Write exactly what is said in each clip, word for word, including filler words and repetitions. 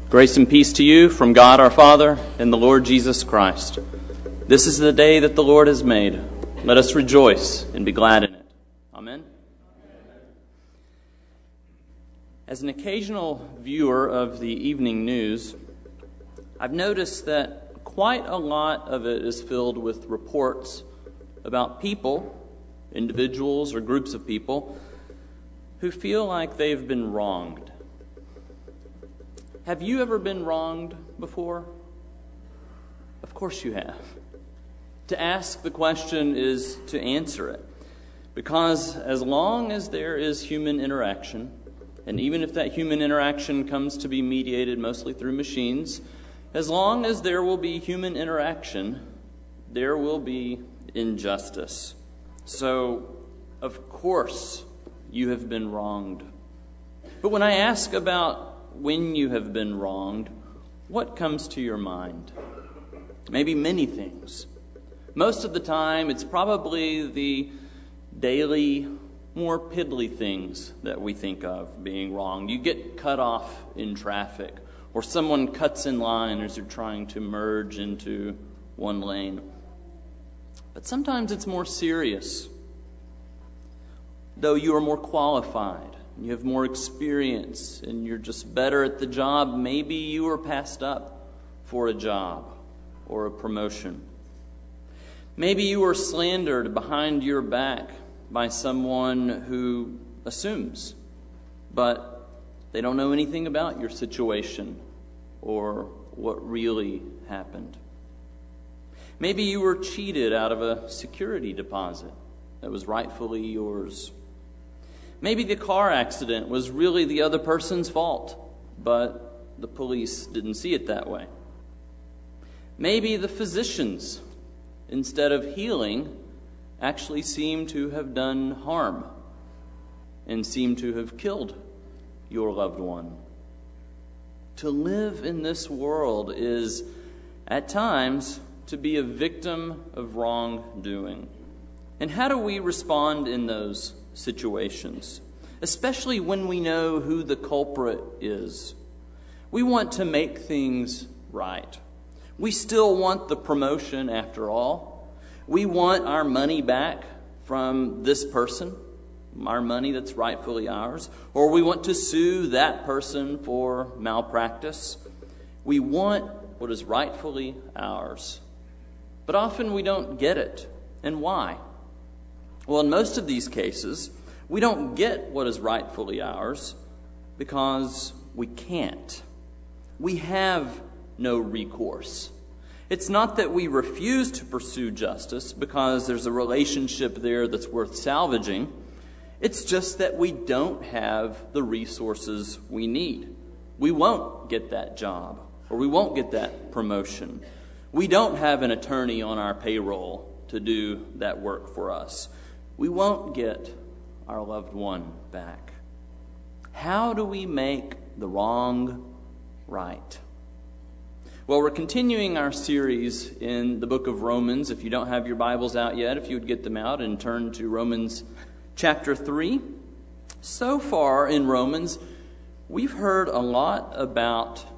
Grace and peace to you from God our Father and the Lord Jesus Christ. This is the day that the Lord has made. Let us rejoice and be glad in it. Amen. As an occasional viewer of the evening news, I've noticed that quite a lot of it is filled with reports about people, individuals or groups of people, who feel like they've been wronged. Have you ever been wronged before? Of course you have. To ask the question is to answer it. Because as long as there is human interaction, and even if that human interaction comes to be mediated mostly through machines, as long as there will be human interaction, there will be injustice. So, of course, you have been wronged. But when I ask about when you have been wronged, what comes to your mind? Maybe many things. Most of the time, it's probably the daily, more piddly things that we think of being wronged. You get cut off in traffic, or someone cuts in line as you're trying to merge into one lane. But sometimes it's more serious. Though you are more qualified, you have more experience, and you're just better at the job, maybe you were passed up for a job or a promotion. Maybe you were slandered behind your back by someone who assumes, but they don't know anything about your situation or what really happened. Maybe you were cheated out of a security deposit that was rightfully yours. Maybe the car accident was really the other person's fault, but the police didn't see it that way. Maybe the physicians, instead of healing, actually seem to have done harm and seem to have killed your loved one. To live in this world is, at times, to be a victim of wrongdoing. And how do we respond in those situations, especially when we know who the culprit is? We want to make things right. We still want the promotion after all. We want our money back from this person, our money that's rightfully ours, or we want to sue that person for malpractice. We want what is rightfully ours. But often we don't get it. And why? Well, in most of these cases, we don't get what is rightfully ours because we can't. We have no recourse. It's not that we refuse to pursue justice because there's a relationship there that's worth salvaging. It's just that we don't have the resources we need. We won't get that job, or we won't get that promotion. We don't have an attorney on our payroll to do that work for us. We won't get our loved one back. How do we make the wrong right? Well, we're continuing our series in the book of Romans. If you don't have your Bibles out yet, if you would get them out and turn to Romans chapter three. So far in Romans, we've heard a lot about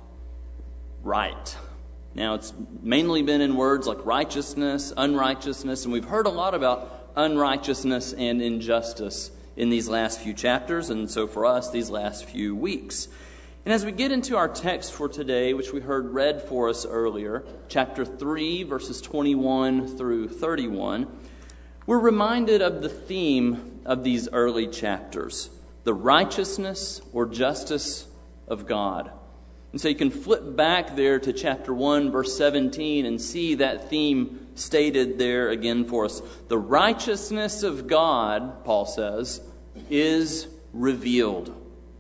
right. Now, it's mainly been in words like righteousness, unrighteousness, and we've heard a lot about unrighteousness and injustice in these last few chapters, and so for us, these last few weeks. And as we get into our text for today, which we heard read for us earlier, chapter three, verses twenty-one through thirty-one, we're reminded of the theme of these early chapters, the righteousness or justice of God. And so you can flip back there to chapter one, verse seventeen, and see that theme stated there again for us. The righteousness of God, Paul says, is revealed.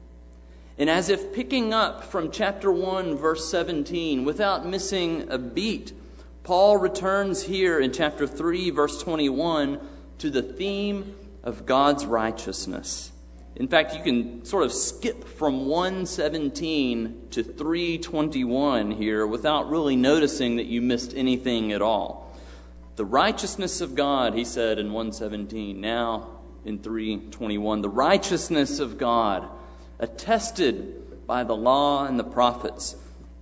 And as if picking up from chapter one, verse seventeen, without missing a beat, Paul returns here in chapter three, verse twenty-one, to the theme of God's righteousness. In fact, you can sort of skip from one seventeen to three twenty-one here without really noticing that you missed anything at all. The righteousness of God, he said in one seventeen, now in three twenty-one, the righteousness of God, attested by the law and the prophets,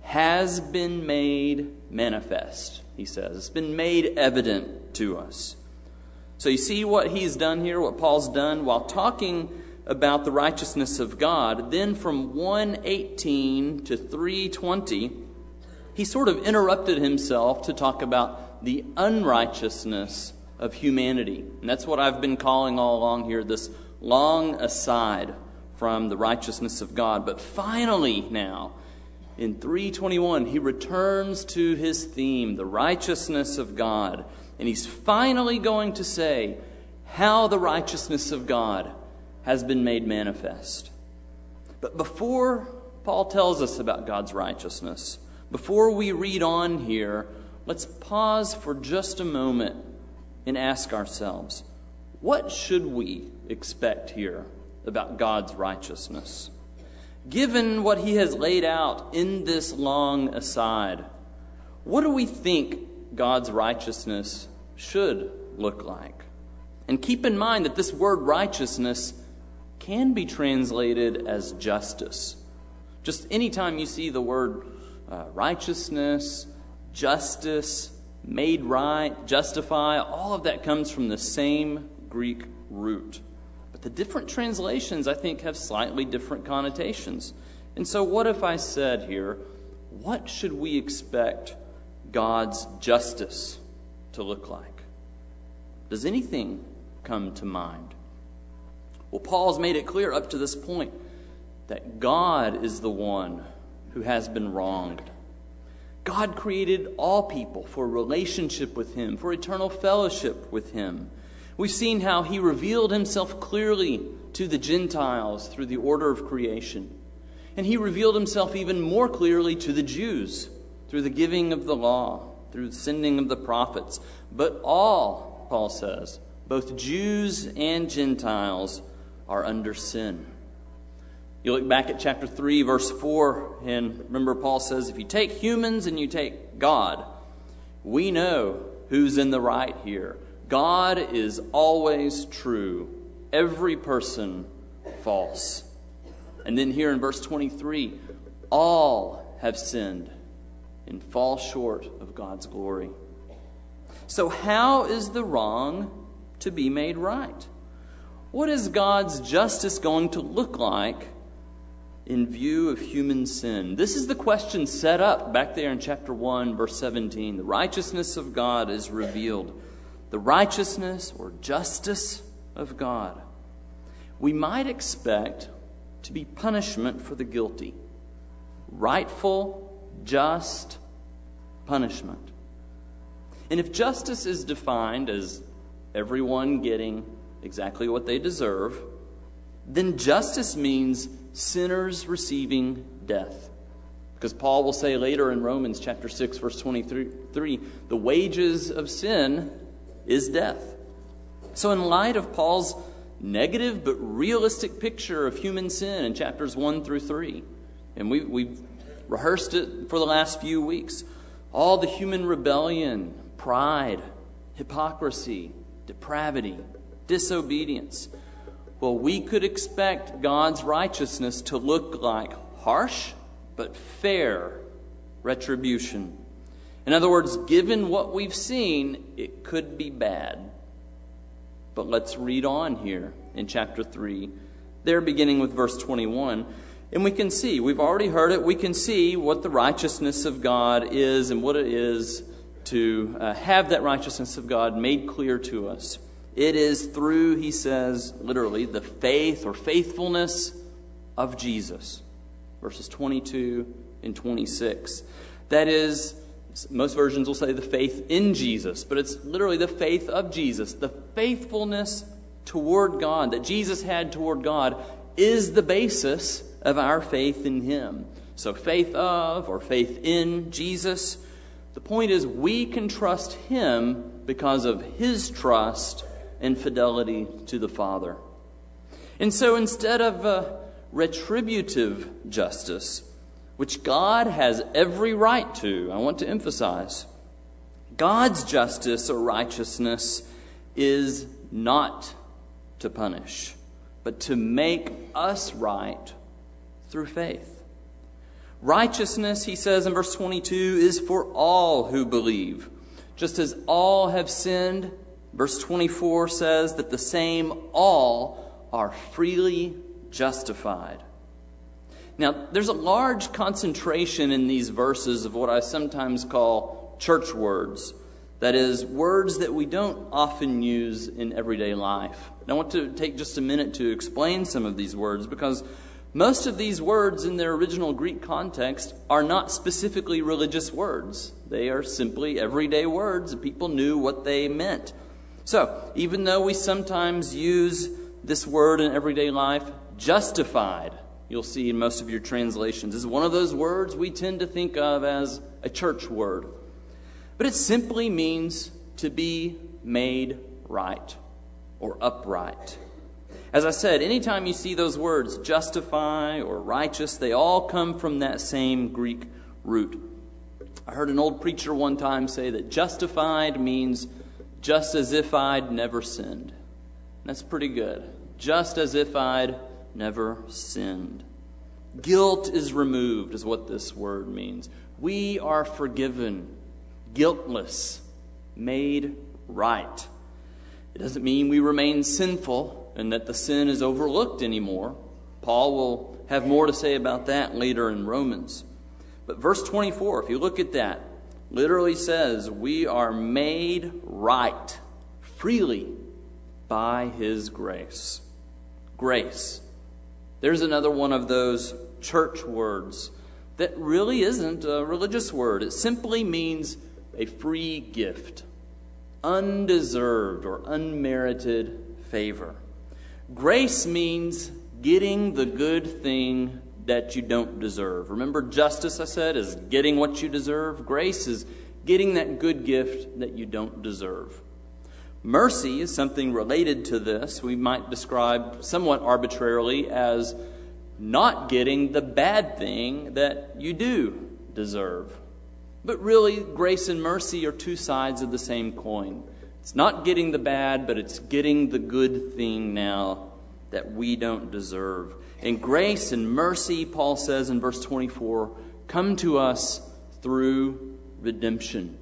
has been made manifest, he says. It's been made evident to us. So you see what he's done here, what Paul's done while talking about the righteousness of God. Then from one eighteen to three twenty, he sort of interrupted himself to talk about the unrighteousness of humanity. And that's what I've been calling all along here, this long aside from the righteousness of God. But finally now, in three twenty-one, he returns to his theme, the righteousness of God. And he's finally going to say how the righteousness of God has been made manifest. But before Paul tells us about God's righteousness, before we read on here, let's pause for just a moment and ask ourselves, what should we expect here about God's righteousness? Given what he has laid out in this long aside, what do we think God's righteousness should look like? And keep in mind that this word righteousness can be translated as justice. Just anytime you see the word uh, righteousness, justice, made right, justify, all of that comes from the same Greek root. But the different translations, I think, have slightly different connotations. And so what if I said here, what should we expect God's justice to look like? Does anything come to mind? Well, Paul's made it clear up to this point that God is the one who has been wronged. God created all people for a relationship with him, for eternal fellowship with him. We've seen how he revealed himself clearly to the Gentiles through the order of creation. And he revealed himself even more clearly to the Jews through the giving of the law, through the sending of the prophets. But all, Paul says, both Jews and Gentiles are under sin. You look back at chapter three, verse four, and remember Paul says, if you take humans and you take God, we know who's in the right here. God is always true, every person false. And then here in verse twenty-three, all have sinned and fall short of God's glory. So how is the wrong to be made right? What is God's justice going to look like in view of human sin? This is the question set up back there in chapter one, verse seventeen. The righteousness of God is revealed. The righteousness or justice of God. We might expect to be punishment for the guilty. Rightful, just punishment. And if justice is defined as everyone getting exactly what they deserve, then justice means sinners receiving death. Because Paul will say later in Romans chapter six, verse twenty-three, the wages of sin is death. So in light of Paul's negative but realistic picture of human sin in chapters one through three, and we, we've rehearsed it for the last few weeks, all the human rebellion, pride, hypocrisy, depravity, disobedience. Well, we could expect God's righteousness to look like harsh but fair retribution. In other words, given what we've seen, it could be bad. But let's read on here in chapter three, there beginning with verse twenty-one. And we can see, we've already heard it, we can see what the righteousness of God is and what it is to uh, have that righteousness of God made clear to us. It is through, he says, literally, the faith or faithfulness of Jesus. Verses twenty-two and twenty-six. That is, most versions will say the faith in Jesus, but it's literally the faith of Jesus. The faithfulness toward God that Jesus had toward God is the basis of our faith in him. So faith of or faith in Jesus. The point is we can trust him because of his trust and fidelity to the Father. And so instead of a retributive justice, which God has every right to, I want to emphasize, God's justice or righteousness is not to punish, but to make us right through faith. Righteousness, he says in verse twenty-two, is for all who believe. Just as all have sinned, verse twenty-four says that the same all are freely justified. Now, there's a large concentration in these verses of what I sometimes call church words. That is, words that we don't often use in everyday life. And I want to take just a minute to explain some of these words, because most of these words in their original Greek context are not specifically religious words. They are simply everyday words, and people knew what they meant. So, even though we sometimes use this word in everyday life, justified, you'll see in most of your translations, is one of those words we tend to think of as a church word. But it simply means to be made right or upright. As I said, anytime you see those words, justify or righteous, they all come from that same Greek root. I heard an old preacher one time say that justified means just as if I'd never sinned. That's pretty good. Just as if I'd never sinned. Guilt is removed is what this word means. We are forgiven, guiltless, made right. It doesn't mean we remain sinful and that the sin is overlooked anymore. Paul will have more to say about that later in Romans. But verse twenty-four, if you look at that, literally says we are made right freely by his grace. Grace. There's another one of those church words that really isn't a religious word. It simply means a free gift, undeserved or unmerited favor. Grace means getting the good thing that you don't deserve. Remember, justice, I said, is getting what you deserve. Grace is getting that good gift that you don't deserve. Mercy is something related to this. We might describe somewhat arbitrarily as not getting the bad thing that you do deserve. But really, grace and mercy are two sides of the same coin. It's not getting the bad, but it's getting the good thing now that we don't deserve. And grace and mercy, Paul says in verse twenty-four, come to us through redemption.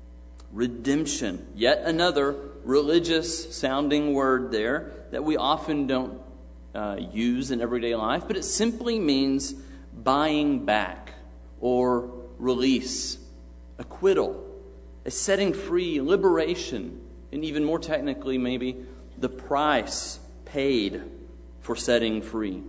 Redemption. Yet another religious sounding word there that we often don't uh, use in everyday life, but it simply means buying back or release, acquittal, a setting free, liberation, and even more technically maybe the price paid for setting free.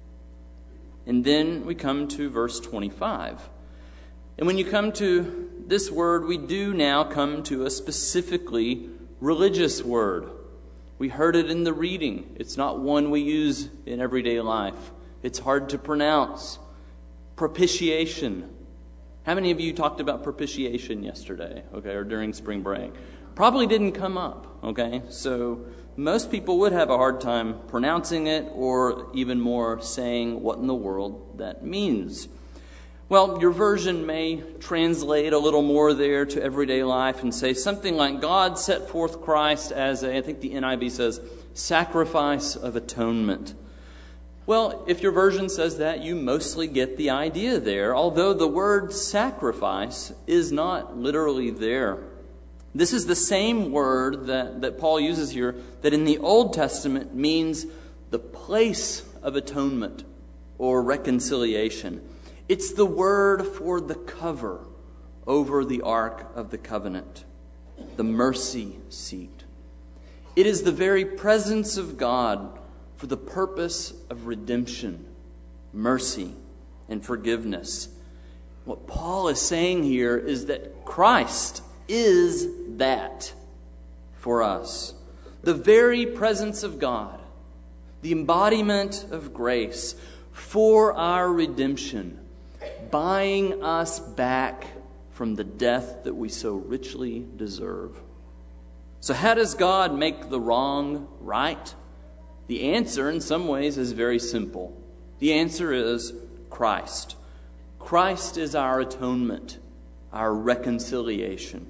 And then we come to verse twenty-five. And when you come to this word, we do now come to a specifically religious word. We heard it in the reading. It's not one we use in everyday life. It's hard to pronounce. Propitiation. How many of you talked about propitiation yesterday, okay, or during spring break? Probably didn't come up, okay? So most people would have a hard time pronouncing it or even more saying what in the world that means. Well, your version may translate a little more there to everyday life and say something like God set forth Christ as a, I think the N I V says, sacrifice of atonement. Well, if your version says that, you mostly get the idea there, although the word sacrifice is not literally there. This is the same word that, that Paul uses here that in the Old Testament means the place of atonement or reconciliation. It's the word for the cover over the Ark of the Covenant, the mercy seat. It is the very presence of God for the purpose of redemption, mercy, and forgiveness. What Paul is saying here is that Christ is that for us. The very presence of God, the embodiment of grace for our redemption, buying us back from the death that we so richly deserve. So how does God make the wrong right? The answer in some ways is very simple. The answer is Christ. Christ is our atonement, our reconciliation.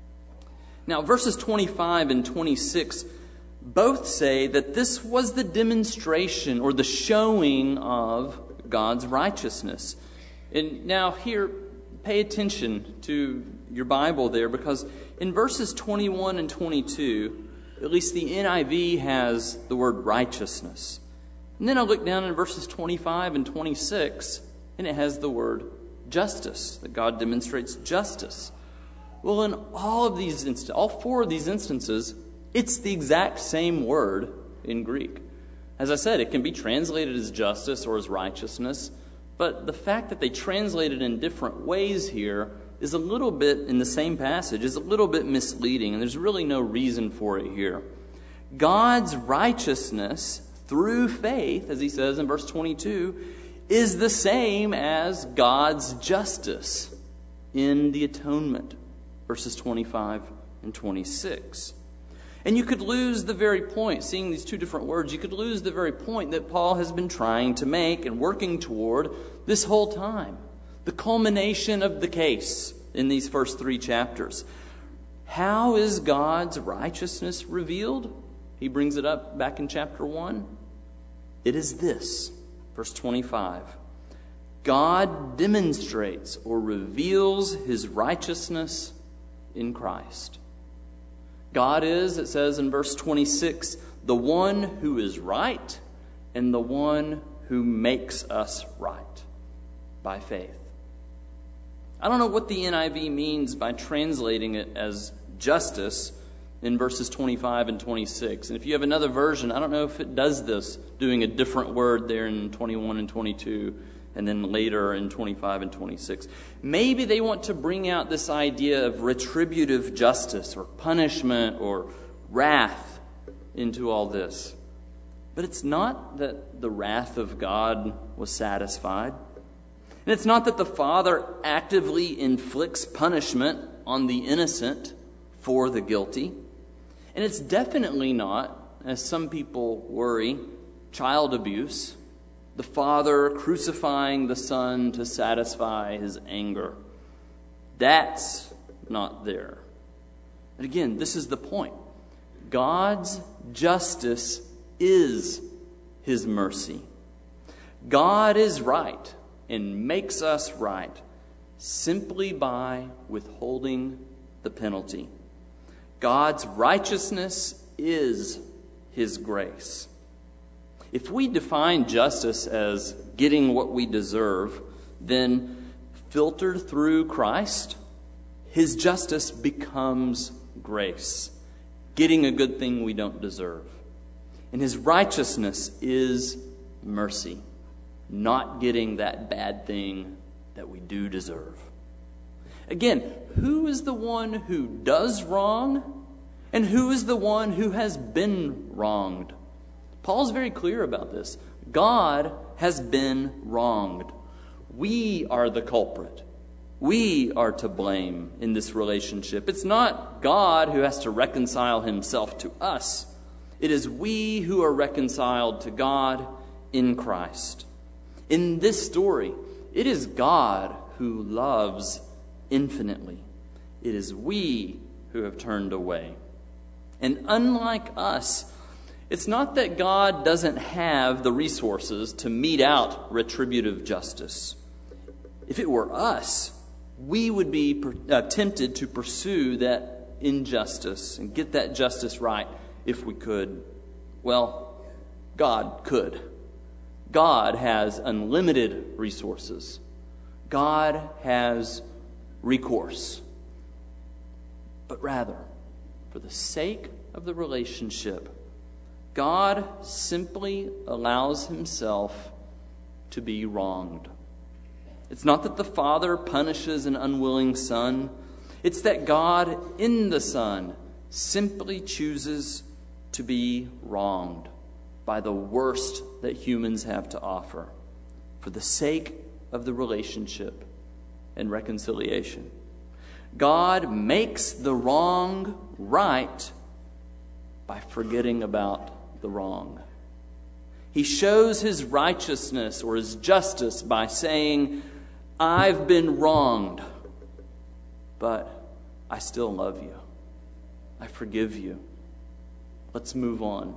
Now, verses twenty-five and twenty-six both say that this was the demonstration or the showing of God's righteousness. And now here, pay attention to your Bible there, because in verses twenty-one and twenty-two, at least the N I V has the word righteousness. And then I look down in verses twenty-five and twenty-six, and it has the word justice, that God demonstrates justice. Well, in all of these instances, all four of these instances, it's the exact same word in Greek. As I said, it can be translated as justice or as righteousness, but the fact that they translate it in different ways here is a little bit, in the same passage, is a little bit misleading, and there's really no reason for it here. God's righteousness through faith, as he says in verse twenty-two, is the same as God's justice in the atonement, verses twenty-five and twenty-six. And you could lose the very point, seeing these two different words, you could lose the very point that Paul has been trying to make and working toward this whole time. The culmination of the case in these first three chapters. How is God's righteousness revealed? He brings it up back in chapter one. It is this, verse twenty-five. God demonstrates or reveals his righteousness in Christ. God is, it says in verse twenty-six, the one who is right and the one who makes us right by faith. I don't know what the N I V means by translating it as justice in verses twenty-five and twenty-six. And if you have another version, I don't know if it does this, doing a different word there in twenty-one and twenty-two, and then later in twenty-five and twenty-six. Maybe they want to bring out this idea of retributive justice or punishment or wrath into all this. But it's not that the wrath of God was satisfied. And it's not that the Father actively inflicts punishment on the innocent for the guilty. And it's definitely not, as some people worry, child abuse. The Father crucifying the Son to satisfy his anger. That's not there. And again, this is the point. God's justice is his mercy. God is right and makes us right simply by withholding the penalty. God's righteousness is his grace. If we define justice as getting what we deserve, then filtered through Christ, his justice becomes grace, getting a good thing we don't deserve. And his righteousness is mercy, not getting that bad thing that we do deserve. Again, who is the one who does wrong, and who is the one who has been wronged? Paul's very clear about this. God has been wronged. We are the culprit. We are to blame in this relationship. It's not God who has to reconcile himself to us. It is we who are reconciled to God in Christ. In this story, it is God who loves infinitely. It is we who have turned away. And unlike us, it's not that God doesn't have the resources to mete out retributive justice. If it were us, we would be uh, tempted to pursue that injustice and get that justice right if we could. Well, God could. God has unlimited resources. God has recourse. But rather, for the sake of the relationship, God simply allows himself to be wronged. It's not that the Father punishes an unwilling Son. It's that God in the Son simply chooses to be wronged by the worst that humans have to offer for the sake of the relationship and reconciliation. God makes the wrong right by forgetting about the wrong. He shows his righteousness or his justice by saying, I've been wronged, but I still love you. I forgive you. Let's move on.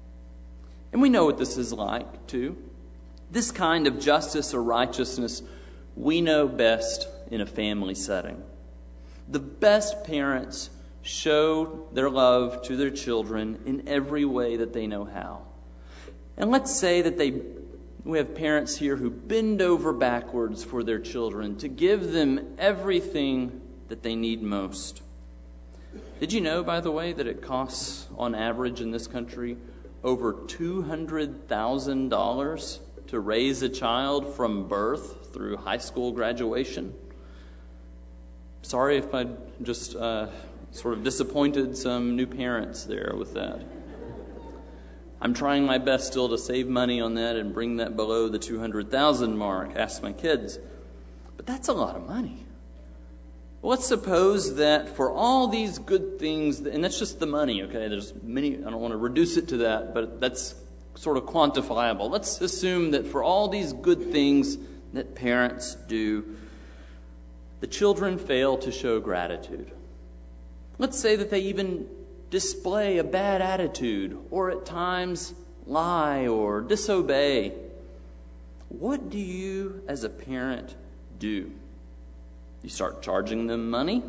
And we know what this is like, too. This kind of justice or righteousness We know best in a family setting. The best parents show their love to their children in every way that they know how. And let's say that they we have parents here who bend over backwards for their children to give them everything that they need most. Did you know, by the way, that it costs, on average in this country, over two hundred thousand dollars to raise a child from birth through high school graduation? Sorry if I just uh, sort of disappointed some new parents there with that. I'm trying my best still to save money on that and bring that below the two hundred thousand mark. Ask my kids. But that's a lot of money. Well, let's suppose that for all these good things, and that's just the money, okay? There's many, I don't want to reduce it to that, but that's sort of quantifiable. Let's assume that for all these good things that parents do, the children fail to show gratitude. Let's say that they even display a bad attitude, or at times lie or disobey. What do you as a parent do? You start charging them money?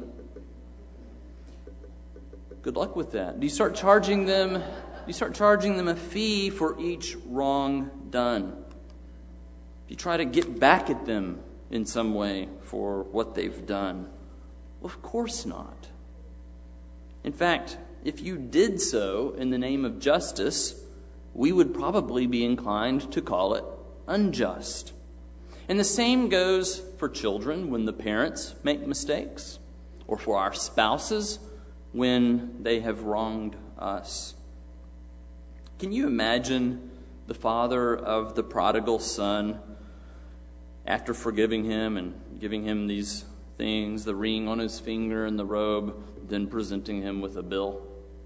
Good luck with that. Do you start charging them, do you start charging them a fee for each wrong done? Do you try to get back at them in some way for what they've done? Well, of course not. In fact, if you did so in the name of justice, we would probably be inclined to call it unjust. And the same goes for children when the parents make mistakes, or for our spouses when they have wronged us. Can you imagine the father of the prodigal son, after forgiving him and giving him these things, the ring on his finger and the robe, then presenting him with a bill?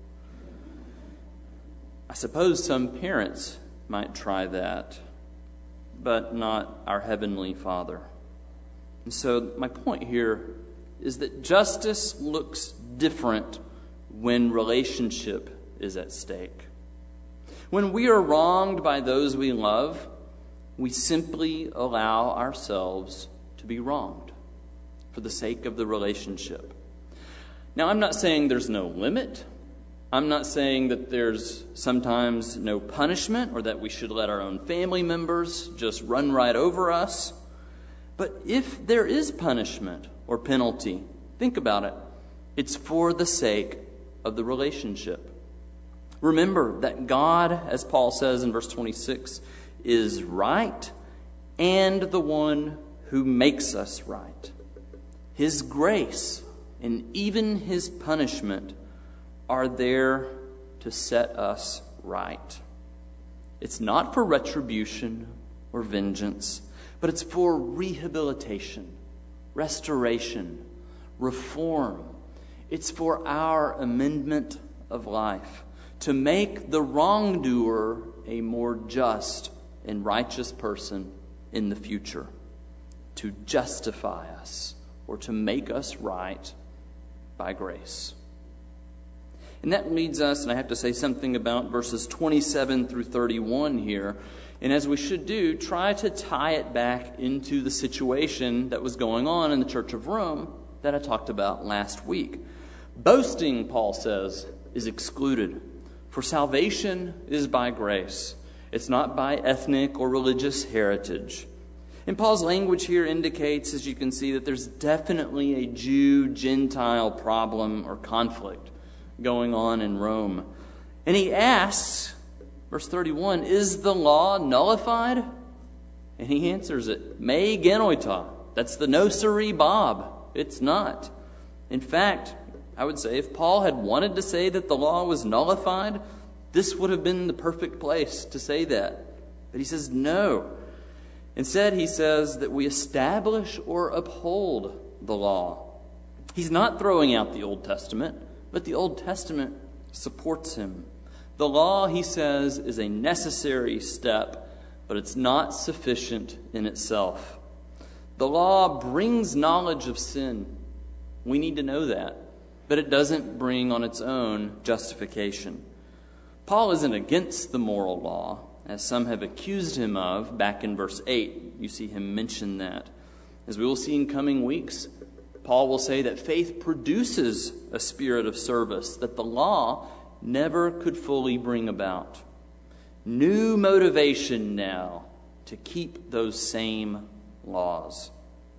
I suppose some parents might try that, but not our Heavenly Father. And so my point here is that justice looks different when relationship is at stake. When we are wronged by those we love, we simply allow ourselves to be wronged for the sake of the relationship. Now, I'm not saying there's no limit. I'm not saying that there's sometimes no punishment or that we should let our own family members just run right over us. But if there is punishment or penalty, think about it. It's for the sake of the relationship. Remember that God, as Paul says in verse twenty-six, is right and the one who makes us right. His grace and even his punishment are there to set us right. It's not for retribution or vengeance, but it's for rehabilitation, restoration, reform. It's for our amendment of life, to make the wrongdoer a more just and righteous person in the future, to justify us or to make us right by grace. And that leads us, and I have to say something about verses twenty-seven through thirty-one here. And as we should do, try to tie it back into the situation that was going on in the Church of Rome that I talked about last week. Boasting, Paul says, is excluded. For salvation is by grace. It's not by ethnic or religious heritage. And Paul's language here indicates, as you can see, that there's definitely a Jew-Gentile problem or conflict going on in Rome. And he asks, verse thirty-one, is the law nullified? And he answers it, me genoita. That's the no siree Bob. It's not. In fact, I would say if Paul had wanted to say that the law was nullified, this would have been the perfect place to say that. But he says no. Instead, he says that we establish or uphold the law. He's not throwing out the Old Testament, but the Old Testament supports him. The law, he says, is a necessary step, but it's not sufficient in itself. The law brings knowledge of sin. We need to know that. But it doesn't bring on its own justification. Paul isn't against the moral law, as some have accused him of back in verse eight. You see him mention that. As we will see in coming weeks, Paul will say that faith produces a spirit of service that the law never could fully bring about. New motivation now to keep those same laws.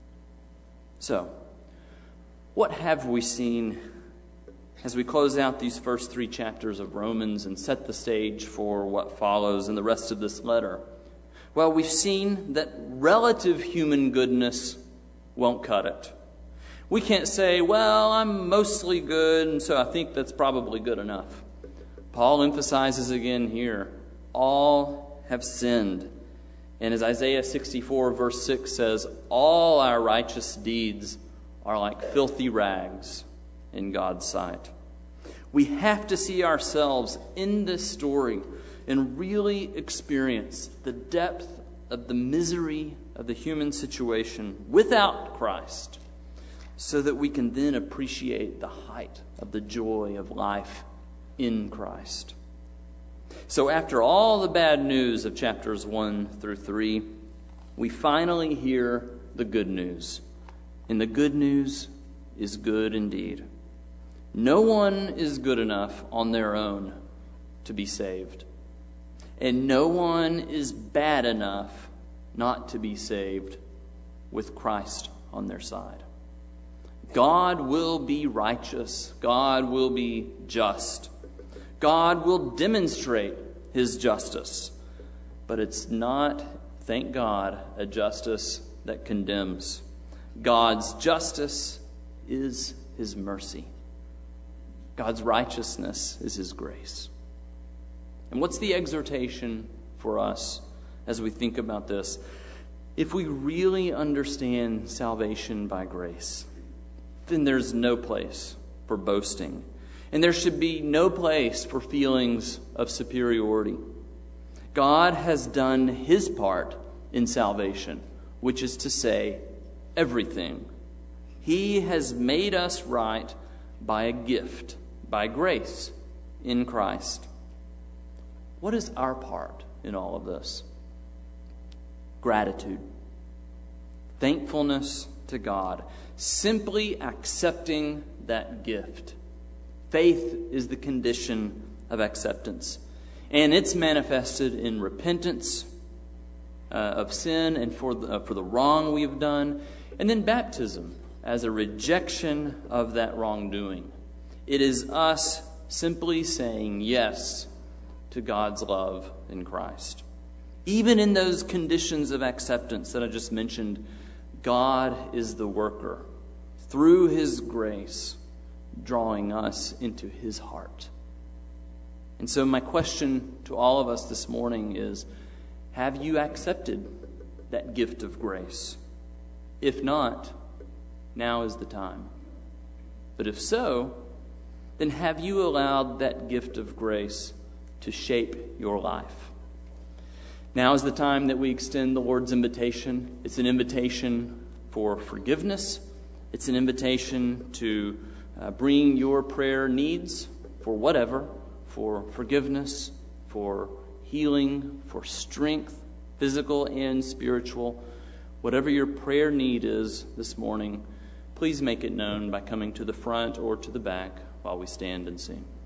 So, what have we seen as we close out these first three chapters of Romans and set the stage for what follows in the rest of this letter? Well, we've seen that relative human goodness won't cut it. We can't say, well, I'm mostly good, and so I think that's probably good enough. Paul emphasizes again here, all have sinned. And as Isaiah sixty-four verse six says, all our righteous deeds are like filthy rags in God's sight. We have to see ourselves in this story and really experience the depth of the misery of the human situation without Christ, so that we can then appreciate the height of the joy of life in Christ. So after all the bad news of chapters one through three, we finally hear the good news. And the good news is good indeed. No one is good enough on their own to be saved. And no one is bad enough not to be saved with Christ on their side. God will be righteous. God will be just. God will demonstrate his justice. But it's not, thank God, a justice that condemns. God's justice is his mercy. God's righteousness is his grace. And what's the exhortation for us as we think about this? If we really understand salvation by grace, then there's no place for boasting. And there should be no place for feelings of superiority. God has done his part in salvation, which is to say, everything. He has made us right by a gift, by grace in Christ. What is our part in all of this? Gratitude. Thankfulness to God. Simply accepting that gift. Faith is the condition of acceptance. And it's manifested in repentance uh, of sin and for the, uh, for the wrong we have done. And then baptism as a rejection of that wrongdoing. It is us simply saying yes to God's love in Christ. Even in those conditions of acceptance that I just mentioned, God is the worker through his grace, drawing us into his heart. And so my question to all of us this morning is, have you accepted that gift of grace? If not, now is the time. But if so, then have you allowed that gift of grace to shape your life? Now is the time that we extend the Lord's invitation. It's an invitation for forgiveness. It's an invitation to uh, bring your prayer needs for whatever, for forgiveness, for healing, for strength, physical and spiritual. Whatever your prayer need is this morning, please make it known by coming to the front or to the back while we stand and sing.